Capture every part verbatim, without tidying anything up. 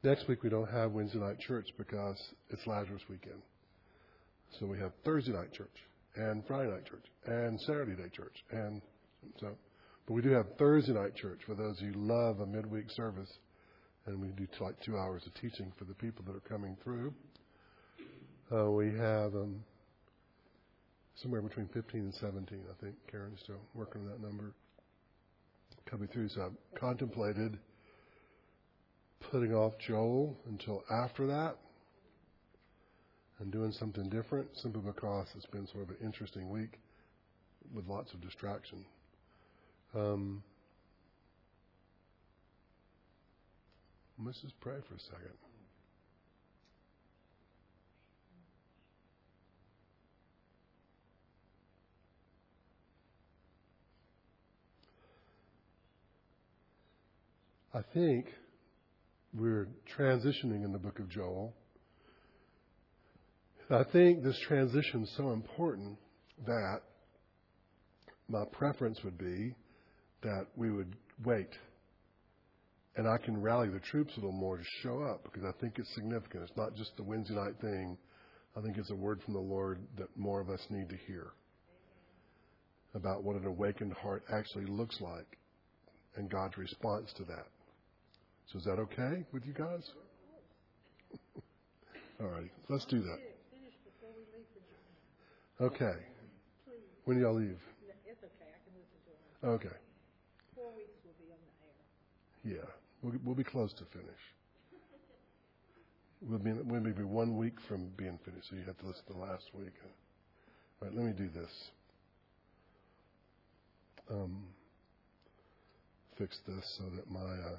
Next week we don't have Wednesday night church because it's Lazarus weekend. So we have Thursday night church and Friday night church and Saturday day church. And so, but we do have Thursday night church for those who love a midweek service. And we do like two hours of teaching for the people that are coming through. Uh, we have um, somewhere between fifteen and seventeen, I think. Karen's still working on that number. Coming through. So I've contemplated putting off Joel until after that and doing something different, simply because it's been sort of an interesting week with lots of distraction. Um, let's just pray for a second. I think we're transitioning in the book of Joel. I think this transition is so important that my preference would be that we would wait. And I can rally the troops a little more to show up, because I think it's significant. It's not just the Wednesday night thing. I think it's a word from the Lord that more of us need to hear about what an awakened heart actually looks like and God's response to that. So is that okay with you guys? All right, let's do that. Okay. When do y'all leave? It's okay. I can listen to it. Okay. Four weeks will be on the air. Yeah, we'll, we'll be close to finish. We'll be, we'll be one week from being finished, so you have to listen to the last week. All right, let me do this. Um, fix this so that my uh,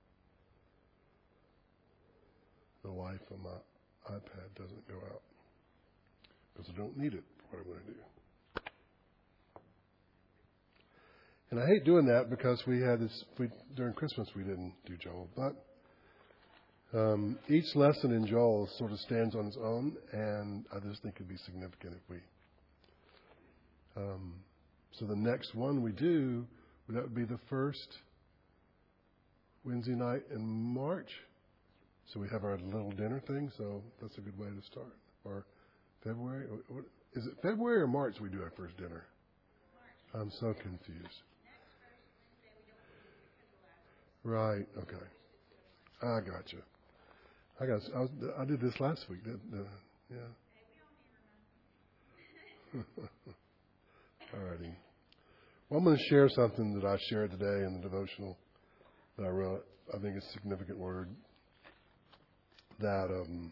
the light on my iPad doesn't go out, because I don't need it for what I'm going to do. And I hate doing that, because we had this, we, during Christmas we didn't do Joel, but um, each lesson in Joel sort of stands on its own, and I just think it'd be significant if we, um, so the next one we do, that would be the first Wednesday night in March. So we have our little dinner thing, so that's a good way to start. Or February, or, is it February or March we do our first dinner? March. I'm so confused. Right. Okay. I got you. I got. I, was, I did this last week. Didn't, uh, yeah. All righty. Well, I'm going to share something that I shared today in the devotional that I wrote. I think it's a significant word that um,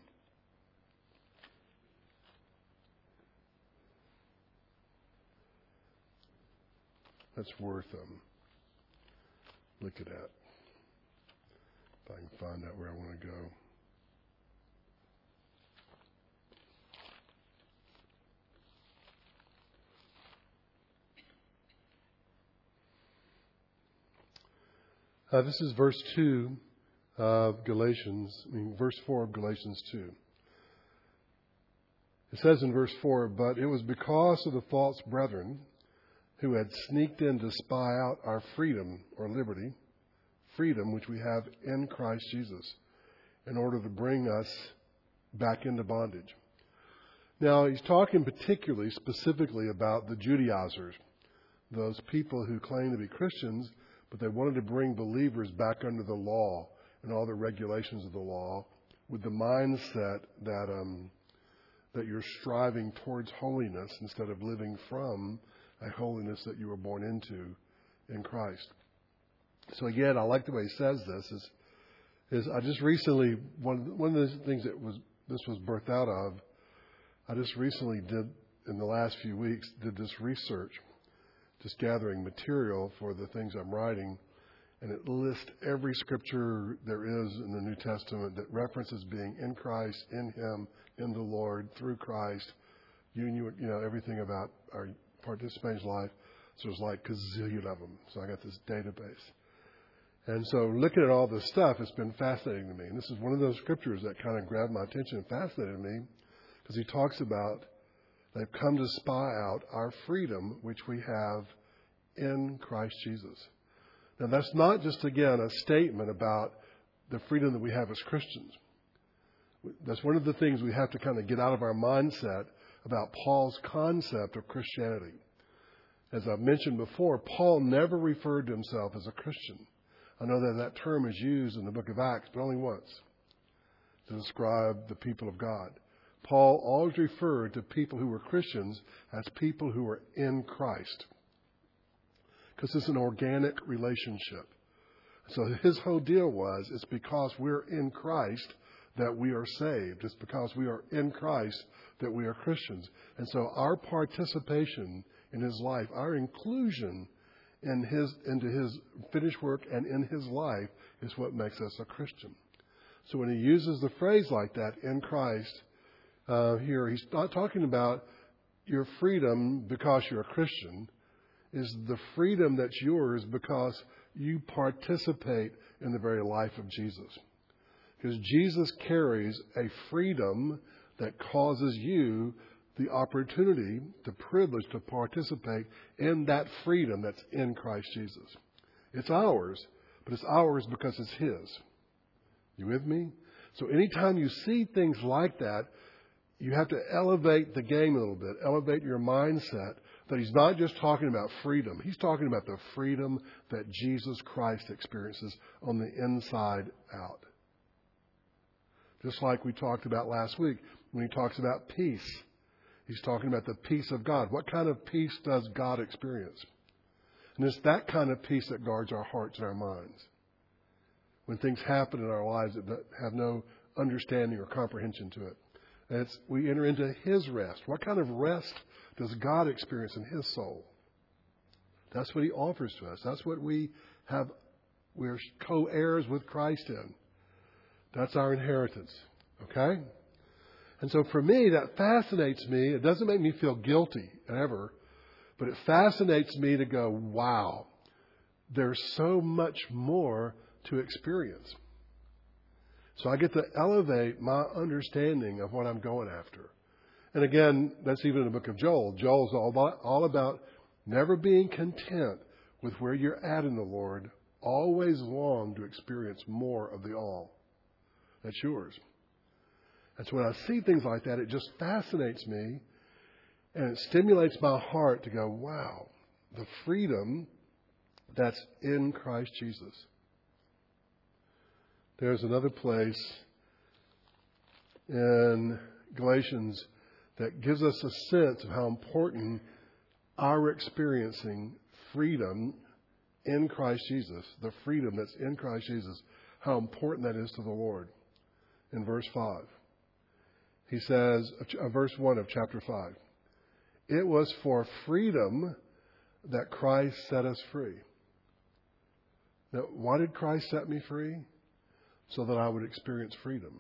that's worth um, looking at. If I can find out where I want to go. Uh, this is verse two of Galatians, I mean, verse four of Galatians two. It says in verse four, "But it was because of the false brethren who had sneaked in to spy out our freedom or liberty, freedom which we have in Christ Jesus, in order to bring us back into bondage." Now, he's talking particularly, specifically about the Judaizers, those people who claim to be Christians, but they wanted to bring believers back under the law and all the regulations of the law, with the mindset that um, that you're striving towards holiness instead of living from a holiness that you were born into in Christ. So again, I like the way he says this. Is is I just recently one one of the things that was this was birthed out of. I just recently did in the last few weeks did this research, just gathering material for the things I'm writing, and it lists every scripture there is in the New Testament that references being in Christ, in Him, in the Lord, through Christ. You you, you know everything about our participation life. So there's like a gazillion of them. So I got this database. And so looking at all this stuff, it's been fascinating to me. And this is one of those scriptures that kind of grabbed my attention and fascinated me, because he talks about they've come to spy out our freedom, which we have in Christ Jesus. Now, that's not just, again, a statement about the freedom that we have as Christians. That's one of the things we have to kind of get out of our mindset about Paul's concept of Christianity. As I've mentioned before, Paul never referred to himself as a Christian. I know that that term is used in the book of Acts, but only once, to describe the people of God. Paul always referred to people who were Christians as people who were in Christ, because it's an organic relationship. So his whole deal was, it's because we're in Christ that we are saved. It's because we are in Christ that we are Christians. And so our participation in his life, our inclusion in his into his finished work and in his life is what makes us a Christian. So when he uses the phrase like that, in Christ, uh, here, he's not talking about your freedom because you're a Christian. Is the freedom that's yours because you participate in the very life of Jesus. Because Jesus carries a freedom that causes you the opportunity, the privilege to participate in that freedom that's in Christ Jesus. It's ours, but it's ours because it's His. You with me? So anytime you see things like that, you have to elevate the game a little bit, elevate your mindset that He's not just talking about freedom. He's talking about the freedom that Jesus Christ experiences on the inside out. Just like we talked about last week when He talks about peace. He's talking about the peace of God. What kind of peace does God experience? And it's that kind of peace that guards our hearts and our minds. When things happen in our lives that have no understanding or comprehension to it. And it's, we enter into His rest. What kind of rest does God experience in His soul? That's what He offers to us. That's what we have. We're co-heirs with Christ in. That's our inheritance. Okay? And so for me, that fascinates me. It doesn't make me feel guilty ever, but it fascinates me to go, wow, there's so much more to experience. So I get to elevate my understanding of what I'm going after. And again, that's even in the book of Joel. Joel's all about, all about never being content with where you're at in the Lord. Always long to experience more of the all. That's yours. And so when I see things like that, it just fascinates me. And it stimulates my heart to go, wow, the freedom that's in Christ Jesus. There's another place in Galatians that gives us a sense of how important our experiencing freedom in Christ Jesus, the freedom that's in Christ Jesus, how important that is to the Lord. In verse five, he says, uh, verse one of chapter five, it was for freedom that Christ set us free. Now, why did Christ set me free? So that I would experience freedom.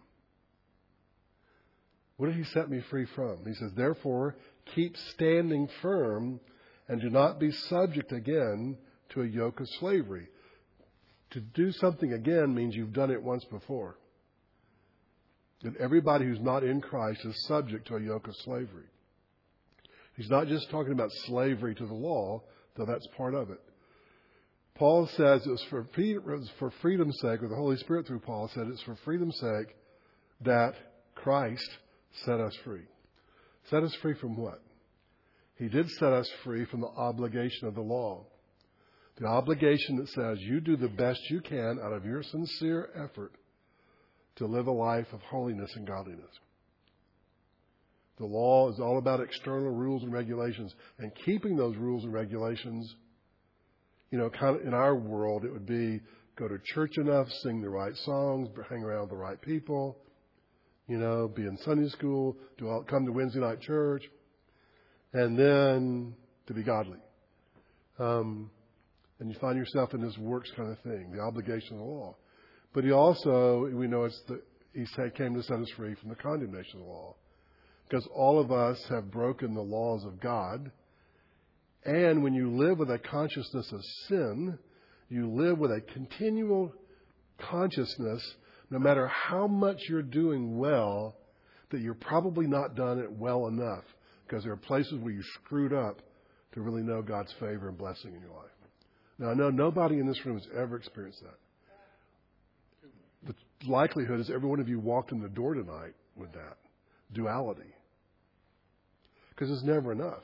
What did He set me free from? He says, therefore, keep standing firm and do not be subject again to a yoke of slavery. To do something again means you've done it once before. That everybody who's not in Christ is subject to a yoke of slavery. He's not just talking about slavery to the law, though that's part of it. Paul says it was for, it was for freedom's sake, or the Holy Spirit through Paul said it's for freedom's sake that Christ set us free. Set us free from what? He did set us free from the obligation of the law. The obligation that says you do the best you can out of your sincere effort to live a life of holiness and godliness. The law is all about external rules and regulations, and keeping those rules and regulations. You know, kind of in our world, it would be go to church enough, sing the right songs, hang around the right people, you know, be in Sunday school, do all, come to Wednesday night church, and then to be godly. Um, and you find yourself in this works kind of thing, the obligation of the law. But he also, we know it's the, he said, came to set us free from the condemnation of the law. Because all of us have broken the laws of God. And when you live with a consciousness of sin, you live with a continual consciousness, no matter how much you're doing well, that you're probably not done it well enough, because there are places where you screwed up to really know God's favor and blessing in your life. Now, I know nobody in this room has ever experienced that. The, likelihood is every one of you walked in the door tonight with that duality. Because it's never enough.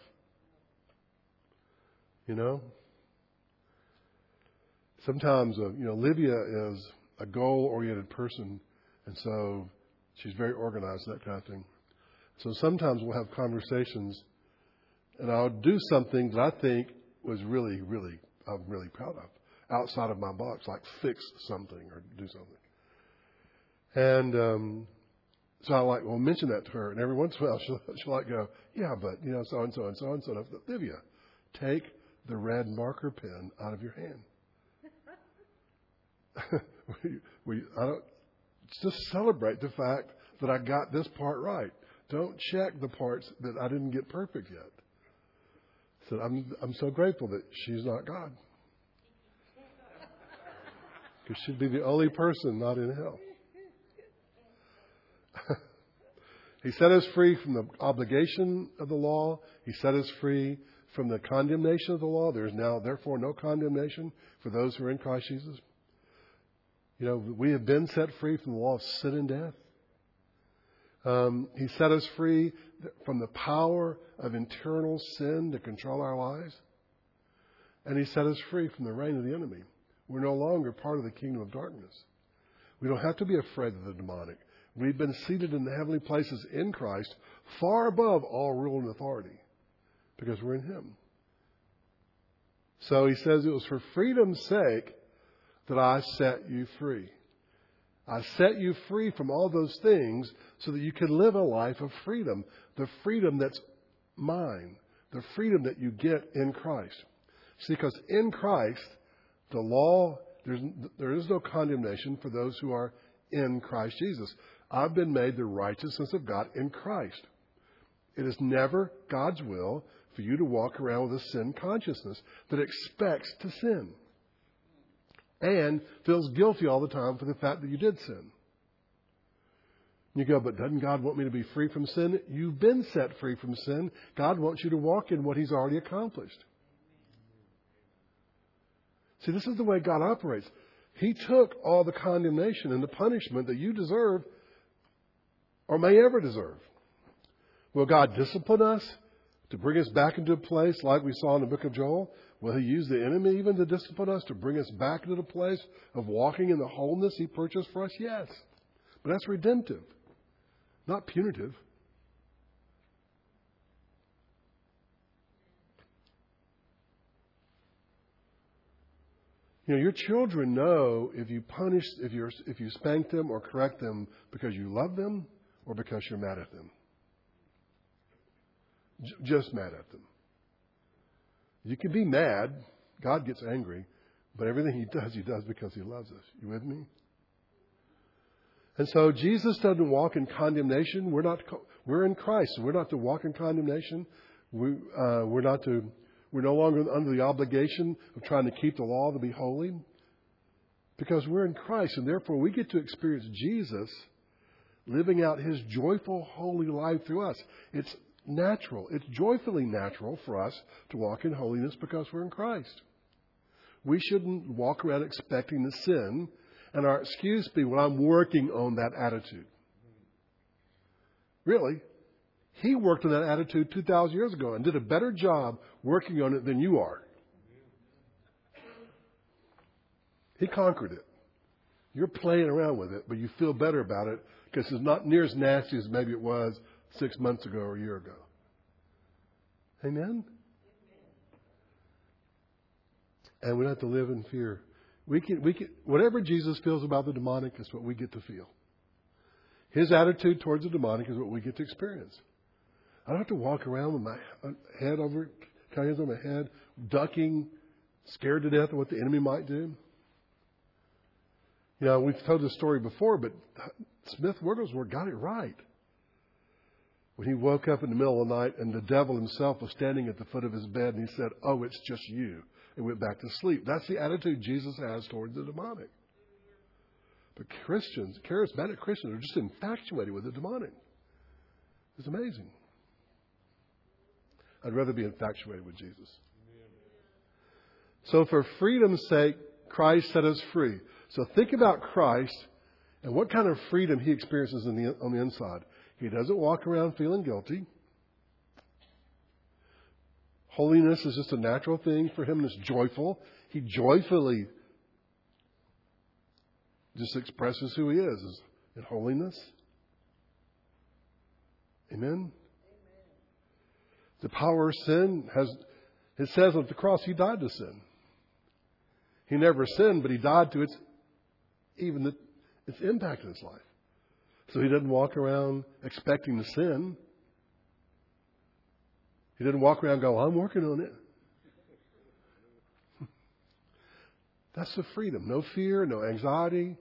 You know? Sometimes, uh, you know, Livia is a goal-oriented person, and so she's very organized, that kind of thing. So sometimes we'll have conversations, and I'll do something that I think was really, really, I'm really proud of, outside of my box, like fix something or do something. And um, so I like, well, mention that to her, and every once in a while she'll, she'll like go, yeah, but, you know, so-and-so and so-and-so. And so, Livia, take the red marker pen out of your hand. we, we, I don't, just celebrate the fact that I got this part right. Don't check the parts that I didn't get perfect yet. So I'm I'm so grateful that she's not God. Because she'd be the only person not in hell. He set us free from the obligation of the law. He set us free from the condemnation of the law. There is now, therefore, no condemnation for those who are in Christ Jesus. You know, we have been set free from the law of sin and death. Um, he set us free from the power of internal sin to control our lives. And He set us free from the reign of the enemy. We're no longer part of the kingdom of darkness. We don't have to be afraid of the demonic. We've been seated in the heavenly places in Christ, far above all rule and authority, because we're in Him. So He says it was for freedom's sake that I set you free. I set you free from all those things so that you can live a life of freedom. The freedom that's mine. The freedom that you get in Christ. See, because in Christ, the law, there's, there is no condemnation for those who are in Christ Jesus. I've been made the righteousness of God in Christ. It is never God's will for you to walk around with a sin consciousness that expects to sin. And feels guilty all the time for the fact that you did sin. You go, but doesn't God want me to be free from sin? You've been set free from sin. God wants you to walk in what He's already accomplished. See, this is the way God operates. He took all the condemnation and the punishment that you deserve or may ever deserve. Will God discipline us to bring us back into a place like we saw in the book of Joel? Will He use the enemy even to discipline us, to bring us back into the place of walking in the wholeness He purchased for us? Yes. But that's redemptive, not punitive. You know, your children know if you punish, if you if you spank them or correct them because you love them or because you're mad at them. J- just mad at them. You can be mad. God gets angry. But everything He does, He does because He loves us. You with me? And so Jesus doesn't walk in condemnation. We're not. We're in Christ. So we're not to walk in condemnation. We, uh, we're not to. We're no longer under the obligation of trying to keep the law to be holy. Because we're in Christ. And therefore we get to experience Jesus living out His joyful, holy life through us. It's natural. It's joyfully natural for us to walk in holiness because we're in Christ. We shouldn't walk around expecting to sin and our excuse be, well, I'm working on that attitude. Really? He worked on that attitude two thousand years ago and did a better job working on it than you are. He conquered it. You're playing around with it, but you feel better about it because it's not near as nasty as maybe it was six months ago or a year ago. Amen? And we don't have to live in fear. We can, we can, whatever Jesus feels about the demonic is what we get to feel. His attitude towards the demonic is what we get to experience. I don't have to walk around with my head over, hands on my head, ducking, scared to death of what the enemy might do. You know, we've told this story before, but Smith Wigglesworth got it right. When he woke up in the middle of the night and the devil himself was standing at the foot of his bed and he said, "Oh, it's just you," and went back to sleep. That's the attitude Jesus has towards the demonic. But Christians, charismatic Christians, are just infatuated with the demonic. It's amazing. I'd rather be infatuated with Jesus. So for freedom's sake, Christ set us free. So think about Christ And what kind of freedom he experiences in the, on the inside? He doesn't walk around feeling guilty. Holiness is just a natural thing for him, and it's joyful. He joyfully just expresses who he is, is in holiness. Amen? Amen. The power of sin has, it says on the cross, he died to sin. He never sinned, but he died to its, even the, its impact in his life. So he doesn't walk around expecting to sin. He didn't walk around and go, I'm working on it. That's the freedom. No fear, no anxiety.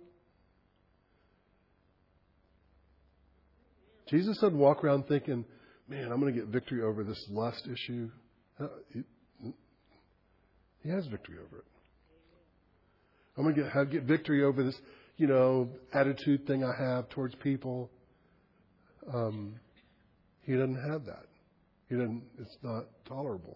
Jesus doesn't walk around thinking, man, I'm going to get victory over this lust issue. He has victory over it. I'm going to get, have, get victory over this, you know, attitude thing I have towards people. Um, he doesn't have that. He doesn't. It's not tolerable.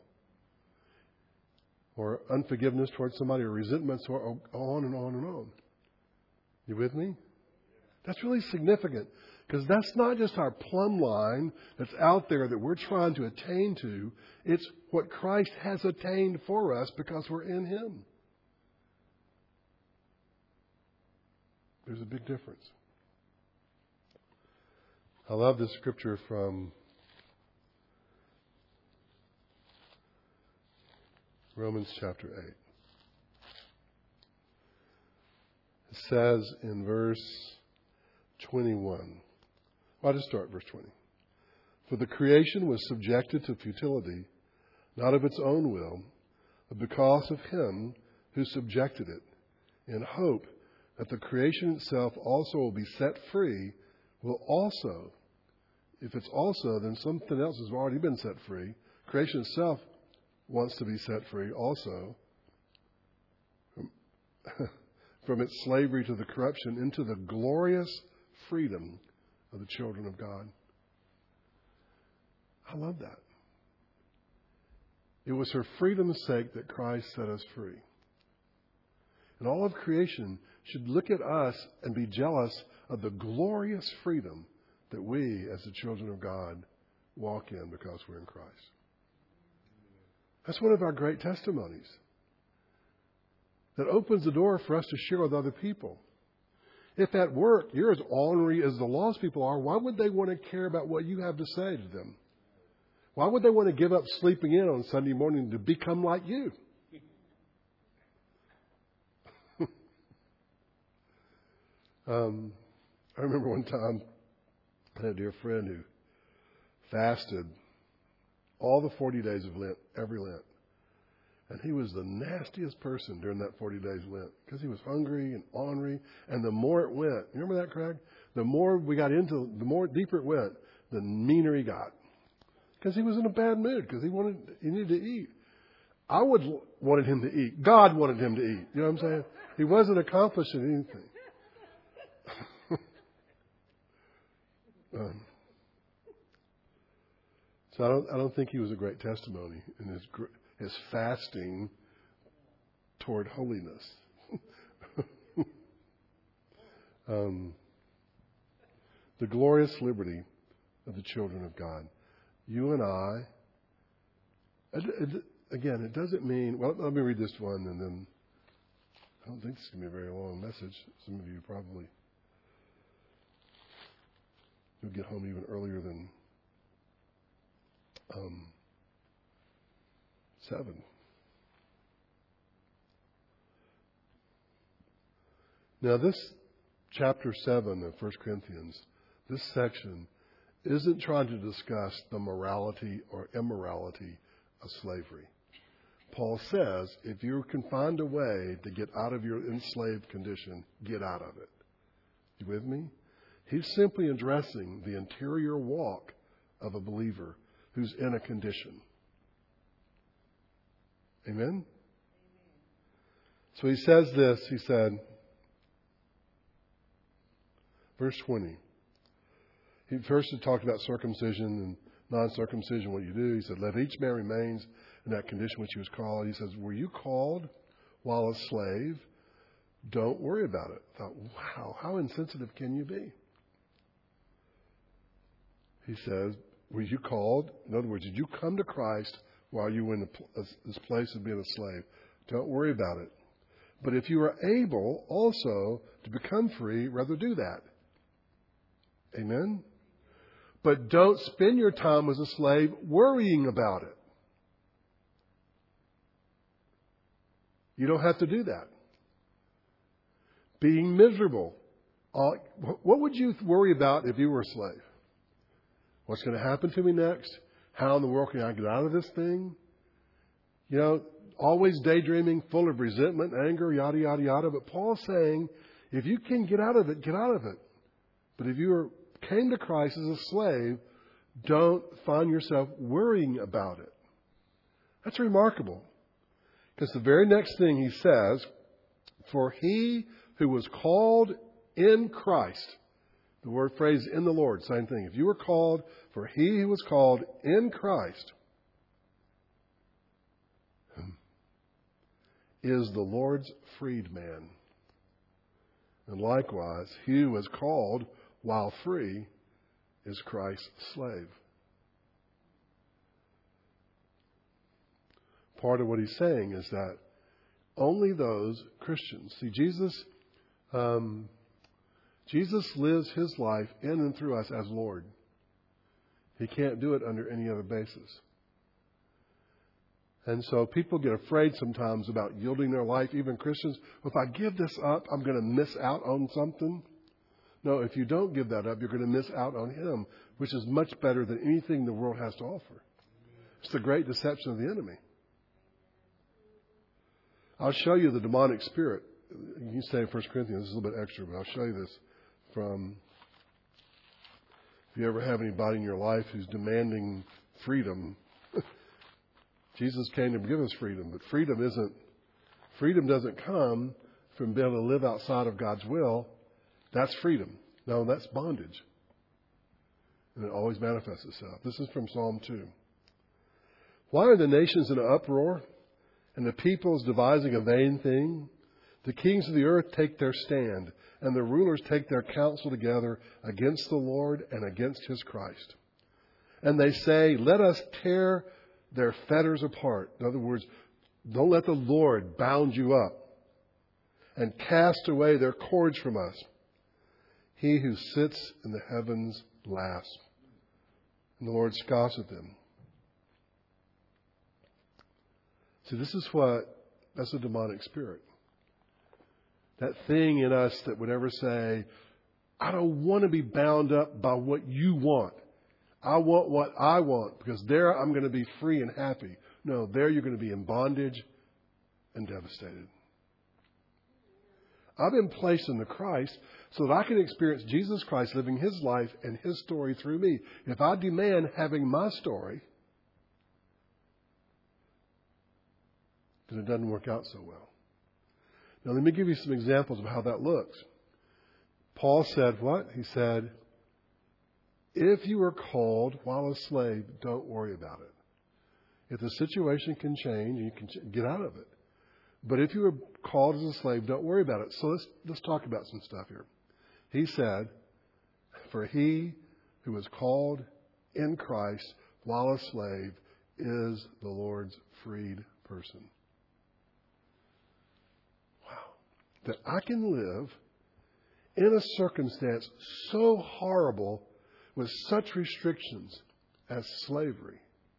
Or unforgiveness towards somebody, or resentments, or on and on and on. You with me? That's really significant, because that's not just our plumb line that's out there that we're trying to attain to. It's what Christ has attained for us because we're in Him. There's a big difference. I love this scripture from Romans chapter eight. It says in verse twenty-one. Well, I'll just start at verse twenty. For the creation was subjected to futility, not of its own will, but because of Him who subjected it, in hope that the creation itself also will be set free, will also, if it's also, then something else has already been set free. Creation itself wants to be set free also from, from its slavery to the corruption into the glorious freedom of the children of God. I love that. It was for freedom's sake that Christ set us free. And all of creation should look at us and be jealous of the glorious freedom that we, as the children of God, walk in because we're in Christ. That's one of our great testimonies that opens the door for us to share with other people. If at work you're as ornery as the lost people are, why would they want to care about what you have to say to them? Why would they want to give up sleeping in on Sunday morning to become like you? um, I remember one time I had a dear friend who fasted all the forty days of Lent, every Lent. And he was the nastiest person during that forty days of Lent because he was hungry and ornery. And the more it went, you remember that, Craig? The more we got into, the more deeper it went, the meaner he got. Because he was in a bad mood because he wanted, he needed to eat. I would wanted him to eat. God wanted him to eat. You know what I'm saying? He wasn't accomplishing anything. um, So I don't, I don't think he was a great testimony in his his fasting toward holiness. um, the glorious liberty of the children of God. You and I, it, it, again, it doesn't mean, well, let me read this one and then, I don't think this is going to be a very long message. Some of you probably, you'll get home even earlier than Um, seven. Now this chapter seven of First Corinthians, this section isn't trying to discuss the morality or immorality of slavery. Paul says, if you can find a way to get out of your enslaved condition, get out of it. You with me? He's simply addressing the interior walk of a believer who's in a condition. Amen? Amen? So he says this, he said, verse twenty. He first had talked about circumcision and non-circumcision, what you do. He said, let each man remain in that condition which he was called. He says, were you called while a slave Don't worry about it. I thought, wow, how insensitive can you be? He says, were you called? In other words, did you come to Christ while you were in this place of being a slave? Don't worry about it. But if you are able also to become free, rather do that. Amen? But don't spend your time as a slave worrying about it. You don't have to do that. Being miserable. Uh, what would you worry about if you were a slave? What's going to happen to me next? How in the world can I get out of this thing? You know, always daydreaming, full of resentment, anger, yada, yada, yada. But Paul's saying, if you can get out of it, get out of it. But if you are, came to Christ as a slave, don't find yourself worrying about it. That's remarkable. Because the very next thing he says, for he who was called in Christ, the word phrase in the Lord, same thing. If you were called, for he who was called in Christ is the Lord's freedman. And likewise, he who was called while free is Christ's slave. Part of what he's saying is that only those Christians, see, Jesus, um, Jesus lives his life in and through us as Lord. He can't do it under any other basis. And so people get afraid sometimes about yielding their life, even Christians. If I give this up, I'm going to miss out on something. No, if you don't give that up, you're going to miss out on him, which is much better than anything the world has to offer. It's the great deception of the enemy. I'll show you the demonic spirit. You can stay in First Corinthians. This is a little bit extra, but I'll show you this from, if you ever have anybody in your life who's demanding freedom. Jesus came to give us freedom, but freedom isn't, freedom doesn't come from being able to live outside of God's will. That's freedom. No, that's bondage. And it always manifests itself. This is from Psalm two. Why are the nations in an uproar and the peoples devising a vain thing? The kings of the earth take their stand, and the rulers take their counsel together against the Lord and against his Christ. And they say, let us tear their fetters apart. In other words, don't let the Lord bound you up and cast away their cords from us. He who sits in the heavens laughs, and the Lord scoffs at them. See, this is what, that's a demonic spirit. That thing in us that would ever say, I don't want to be bound up by what you want. I want what I want, because there I'm going to be free and happy. No, there you're going to be in bondage and devastated. I've been placed in the Christ so that I can experience Jesus Christ living his life and his story through me. If I demand having my story, then it doesn't work out so well. Now, let me give you some examples of how that looks. Paul said what? He said, if you are called while a slave, don't worry about it. If the situation can change, you can get out of it. But if you are called as a slave, don't worry about it. So let's, let's talk about some stuff here. He said, for he who is called in Christ while a slave is the Lord's freed person. That I can live in a circumstance so horrible with such restrictions as slavery.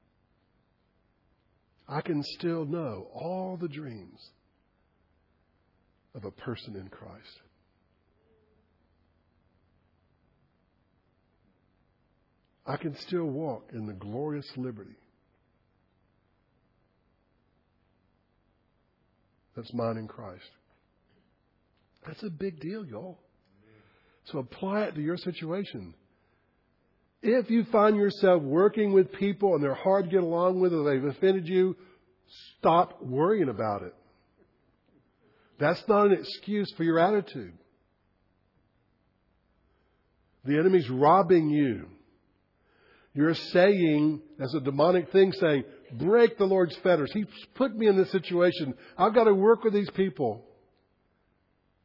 I can still know all the dreams of a person in Christ. I can still walk in the glorious liberty that's mine in Christ. That's a big deal, y'all. So apply it to your situation. If you find yourself working with people and they're hard to get along with or they've offended you, stop worrying about it. That's not an excuse for your attitude. The enemy's robbing you. You're saying, as a demonic thing, saying, break the Lord's fetters. He's put me in this situation. I've got to work with these people.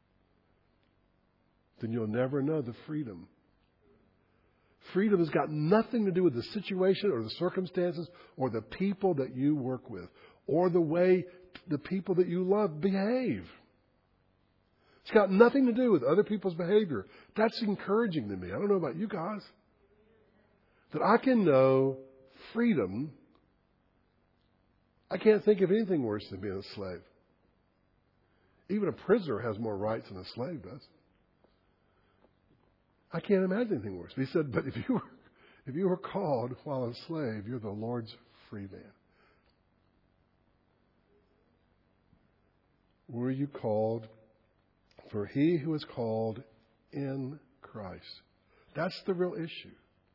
then you'll never know the freedom. Freedom has got nothing to do with the situation or the circumstances or the people that you work with or the way the people that you love behave. It's got nothing to do with other people's behavior. That's encouraging to me. I don't know about you guys. That I can know freedom. I can't think of anything worse than being a slave. Even a prisoner has more rights than a slave does. I can't imagine anything worse. But he said, but if you were, if you were called while a slave, you're the Lord's free man. Were you called? For he who is called in Christ. That's the real issue.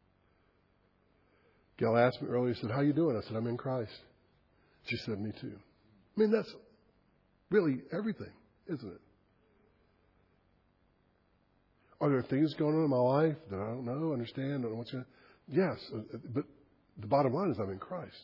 Gail asked me earlier, she said, how you doing? I said, I'm in Christ. She said, me too. I mean, that's really everything, isn't it? Are there things going on in my life that I don't know, understand, don't know what's going on? Yes, but the bottom line is I'm in Christ.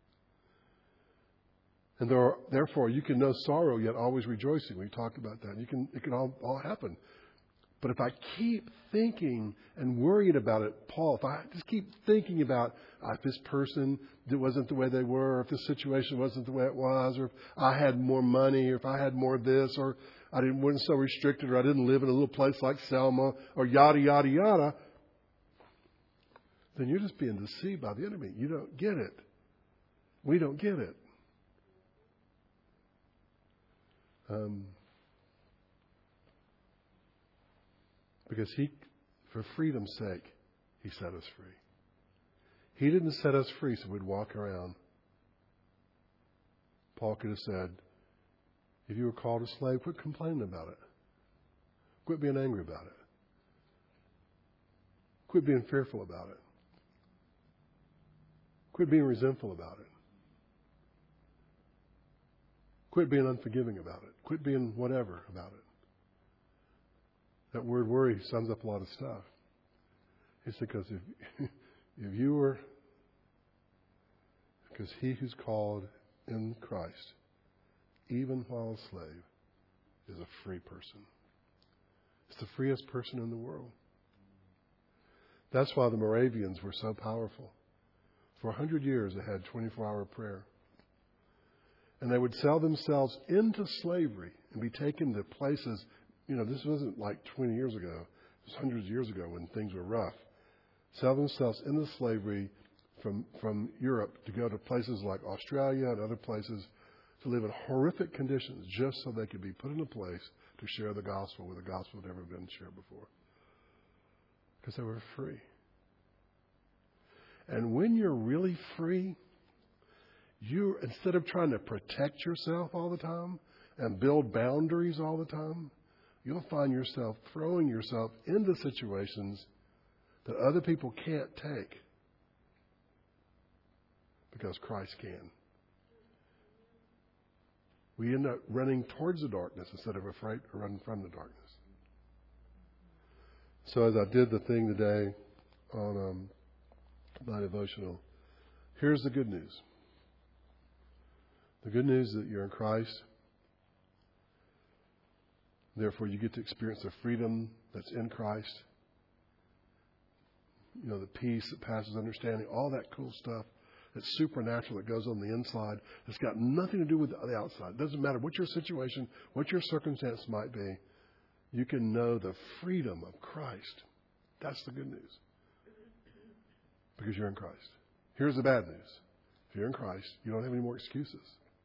And there are, therefore, you can know sorrow yet always rejoicing. We talked about that. You can, it can all, all happen. But if I keep thinking and worrying about it, Paul, if I just keep thinking about uh, if this person that wasn't the way they were, or if this situation wasn't the way it was, or if I had more money, or if I had more of this, or I didn't wasn't so restricted, or I didn't live in a little place like Selma, or yada, yada, yada, then you're just being deceived by the enemy. You don't get it. We don't get it. Um, because he, for freedom's sake, he set us free. He didn't set us free so we'd walk around. Paul could have said, if you were called a slave, quit complaining about it. Quit being angry about it. Quit being fearful about it. Quit being resentful about it. Quit being unforgiving about it. Quit being whatever about it. That word worry sums up a lot of stuff. It's because if, if you were, because he who's called in Christ, even while a slave, is a free person. It's the freest person in the world. That's why the Moravians were so powerful. For a hundred years they had twenty-four hour prayer. And they would sell themselves into slavery and be taken to places. You know, this wasn't like twenty years ago. It was hundreds of years ago when things were rough. Sell themselves into slavery from, from Europe to go to places like Australia and other places to live in horrific conditions just so they could be put in a place to share the gospel where the gospel had never been shared before. Because they were free. And when you're really free, you, instead of trying to protect yourself all the time and build boundaries all the time, you'll find yourself throwing yourself into situations that other people can't take because Christ can. We end up running towards the darkness instead of afraid to run from the darkness. So as I did the thing today on um, my devotional, here's the good news. The good news is that you're in Christ. Therefore, you get to experience the freedom that's in Christ. You know, the peace that passes understanding, all that cool stuff that's supernatural that goes on the inside. It's got nothing to do with the outside. It doesn't matter what your situation, what your circumstance might be. You can know the freedom of Christ. That's the good news. Because you're in Christ. Here's the bad news. If you're in Christ, you don't have any more excuses.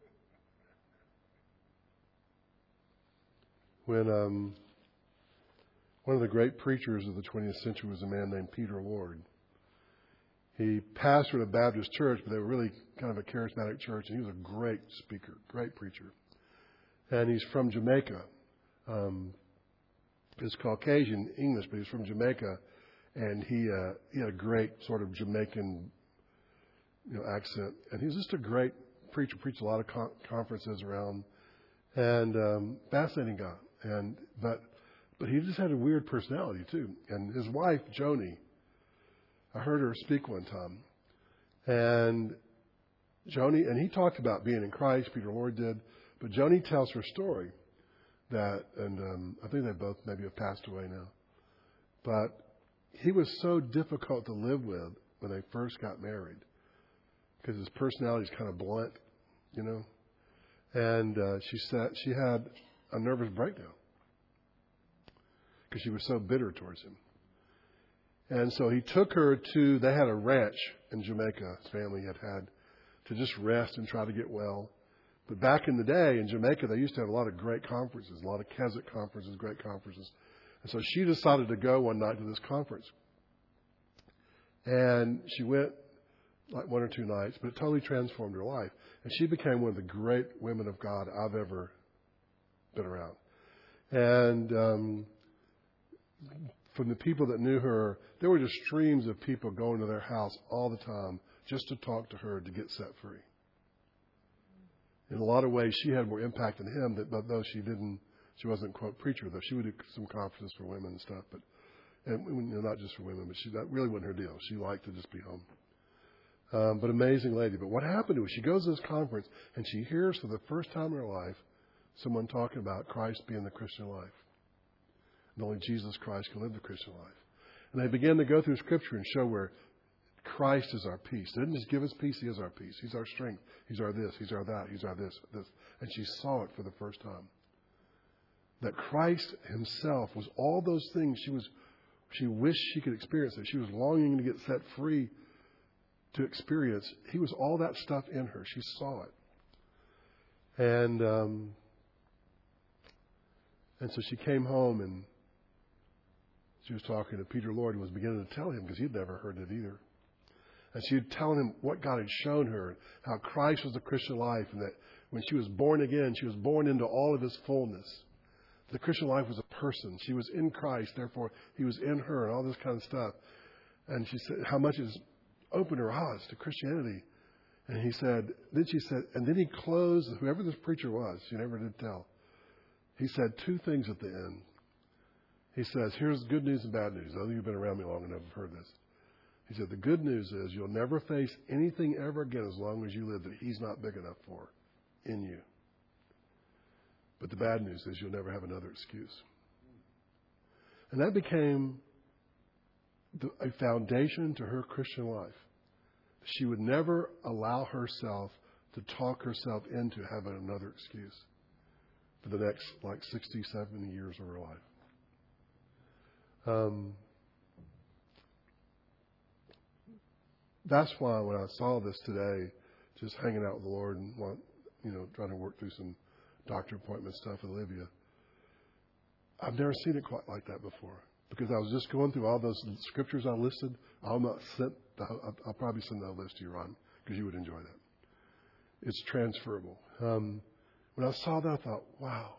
When um, one of the great preachers of the twentieth century was a man named Peter Lord. He pastored a Baptist church, but they were really kind of a charismatic church, and he was a great speaker, great preacher. And he's from Jamaica. Um, he's Caucasian English, but he's from Jamaica, and he uh, he had a great sort of Jamaican, you know, accent. And he was just a great preacher, preached a lot of con- conferences around, and um, fascinating guy. And but but he just had a weird personality too. And his wife Joni, I heard her speak one time, and Joni and he talked about being in Christ. Peter Lord did, but Joni tells her story that, and um, I think they both maybe have passed away now. But he was so difficult to live with when they first got married because his personality is kind of blunt, you know. And uh, she said she had a nervous breakdown because she was so bitter towards him. And so he took her to, they had a ranch in Jamaica, his family had had, to just rest and try to get well. But back in the day in Jamaica, they used to have a lot of great conferences, a lot of Keswick conferences, great conferences. And so she decided to go one night to this conference. And she went like one or two nights, but it totally transformed her life. And she became one of the great women of God I've ever been around. And um, from the people that knew her, there were just streams of people going to their house all the time just to talk to her to get set free. In a lot of ways, she had more impact than him, that, but though she didn't, she wasn't, quote, preacher, though. She would do some conferences for women and stuff, but and you know, not just for women, but she, that really wasn't her deal. She liked to just be home. Um, but amazing lady. But what happened to her, she goes to this conference, and she hears for the first time in her life someone talking about Christ being the Christian life. And only Jesus Christ can live the Christian life. And they begin to go through Scripture and show where Christ is our peace. He didn't just give us peace, He is our peace. He's our strength. He's our this. He's our that. He's our this. this. And she saw it for the first time. That Christ Himself was all those things she was. She wished she could experience it. She was longing to get set free to experience. He was all that stuff in her. She saw it. And um, and so she came home and she was talking to Peter Lord and was beginning to tell him, because he'd never heard it either. And she would tell him what God had shown her, how Christ was the Christian life, and that when she was born again, she was born into all of His fullness. The Christian life was a person. She was in Christ, therefore He was in her, and all this kind of stuff. And she said how much it's opened her eyes to Christianity. And he said, then she said, and then he closed, whoever this preacher was, she never did tell. He said two things at the end. He says, here's good news and bad news. Those of you who've been around me long enough have heard this. He said, the good news is you'll never face anything ever again as long as you live that He's not big enough for in you. But the bad news is you'll never have another excuse. And that became the, a foundation to her Christian life. She would never allow herself to talk herself into having another excuse for the next like sixty, seventy years of her life. Um, that's why when I saw this today, just hanging out with the Lord and want, you know, trying to work through some doctor appointment stuff with Olivia, I've never seen it quite like that before. Because I was just going through all those scriptures I listed. I'll not send, I'll, I'll probably send that list to you, Ron, because you would enjoy that. It's transferable. Um, when I saw that, I thought, wow.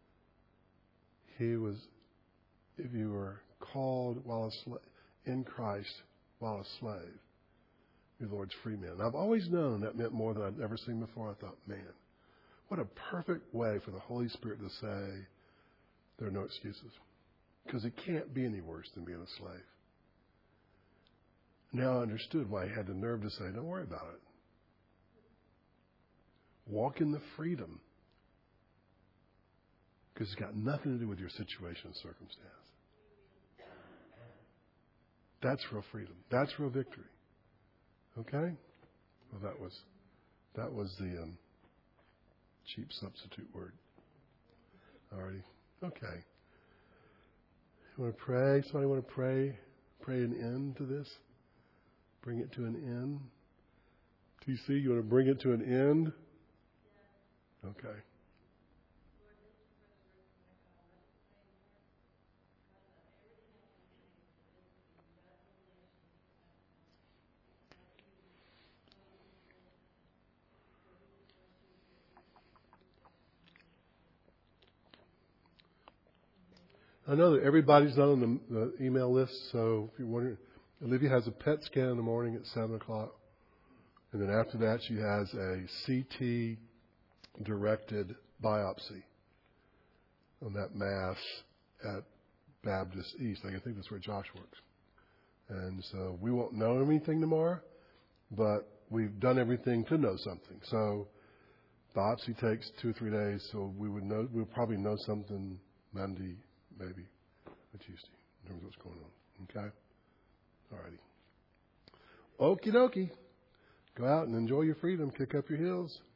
He was, if you were called while a slave, in Christ while a slave, you're the Lord's free man. And I've always known that meant more than I'd ever seen before. I thought, man, what a perfect way for the Holy Spirit to say there are no excuses. Because it can't be any worse than being a slave. Now I understood why he had the nerve to say, don't worry about it. Walk in the freedom. Because it's got nothing to do with your situation and circumstance. That's real freedom. That's real victory. Okay? Well, that was that was the um, cheap substitute word. Alrighty. Okay. You want to pray? Somebody want to pray? Pray an end to this? Bring it to an end? T C, you want to bring it to an end? Okay. I know that everybody's not on the, the email list, so if you're wondering, Olivia has a PET scan in the morning at seven o'clock. And then after that, she has a C T-directed biopsy on that mass at Baptist East. I think that's where Josh works. And so we won't know anything tomorrow, but we've done everything to know something. So biopsy takes two or three days, so we would know, we'll probably know something Monday, maybe, or Tuesday, in terms of what's going on. Okay? All righty. Okie dokie. Go out and enjoy your freedom. Kick up your heels.